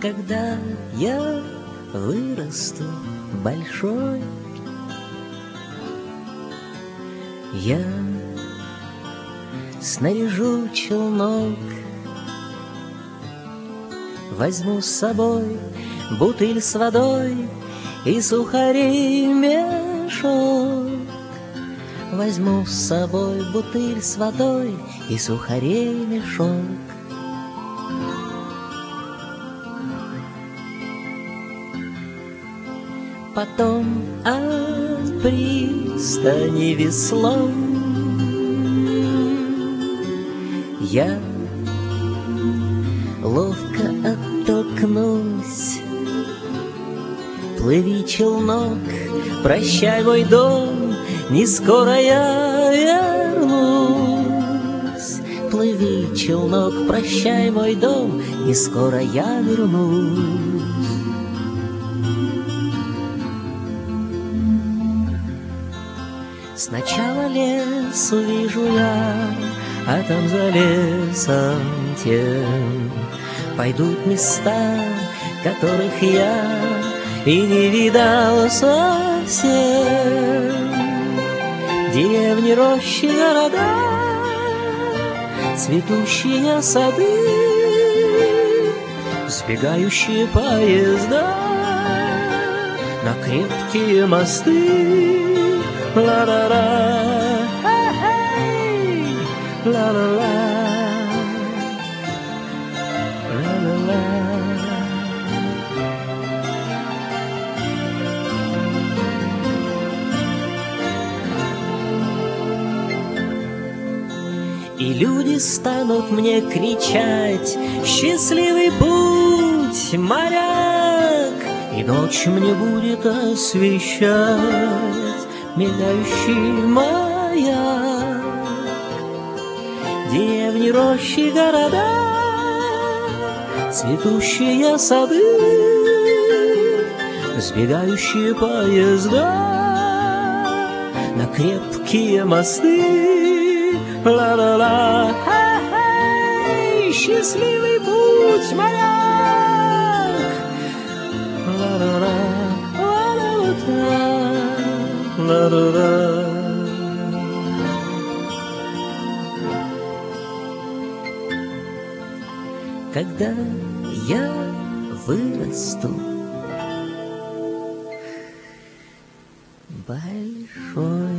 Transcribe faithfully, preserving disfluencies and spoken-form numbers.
Когда я вырасту большой, я снаряжу челнок, возьму с собой бутыль с водой и сухарей мешок. Возьму с собой бутыль с водой и сухарей мешок. Потом от пристани веслом я ловко оттолкнусь. Плыви, челнок, прощай, мой дом, не скоро я вернусь. Плыви, челнок, прощай, мой дом, не скоро я вернусь. Сначала лес увижу я, а там за лесом тем пойдут места, которых я и не видал совсем. Деревни, рощи, города, цветущие сады, сбегающие поезда на крепкие мосты. Ла-ла-ла, эй, ла-ла-ла, ла-ла-ла. И люди станут мне кричать: счастливый путь, моряк! И ночь мне будет освещать мигающий маяк. Деревни, рощи, города, цветущие сады, сбегающие поезда на крепкие мосты. Ла-ла-ла, эй, счастливый путь, моряк! Ла-ла-ла, ла-ла-ла-ла. Ла-ла-ла. Когда я вырасту большой.